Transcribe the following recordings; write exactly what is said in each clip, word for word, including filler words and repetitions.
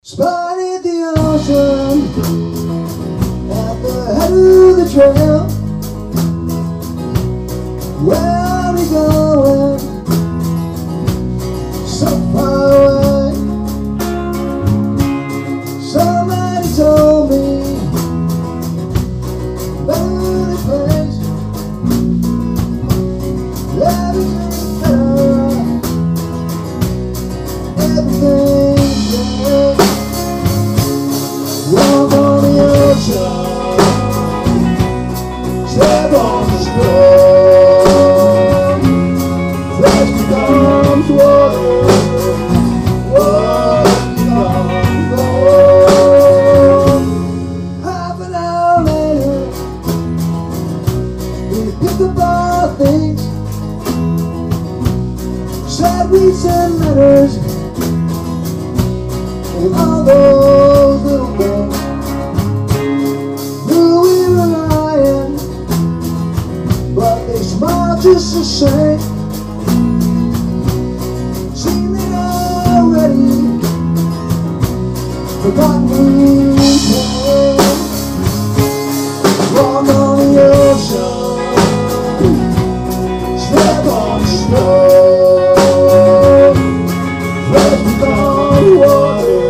Spotted the ocean at the head of the trail. Where are we going? So far away. Somebody told me about the place. Everything's better. Everything's great. Walk on the ocean, step on the shore. Fresh becomes water, water becomes gold. Half an hour later, we picked up our things, said we'd send letters, and all those little girls knew we were lying, but they smiled just the same. Seemed they'd already forgotten who came. Walk on the ocean, step on the shore. Fresh becomes water.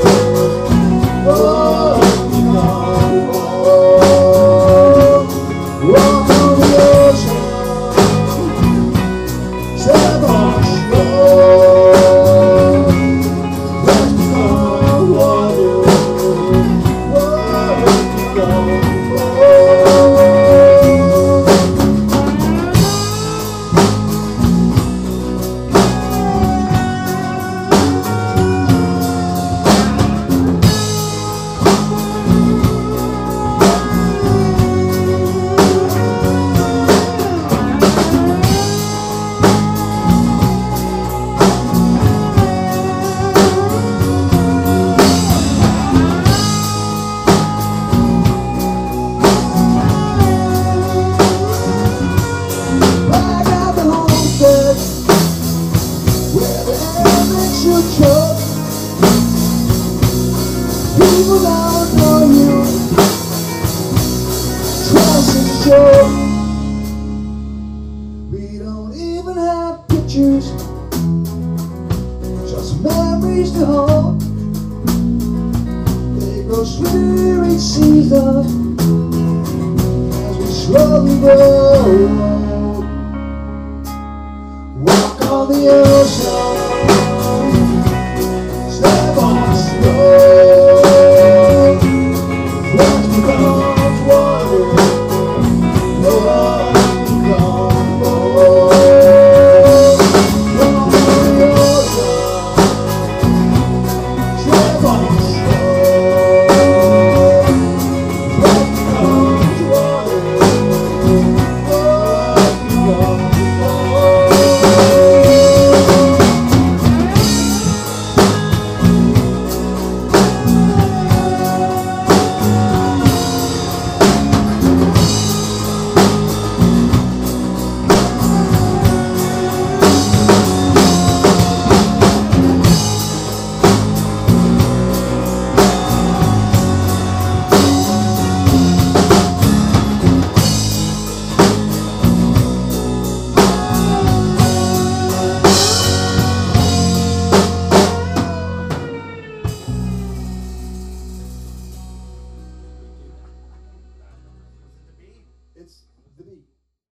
People don't know you, trust and show. We don't even have pictures, just memories to hold. They grow sweeter each season as we slowly grow. Walk on the ocean, step on the shore. Come on.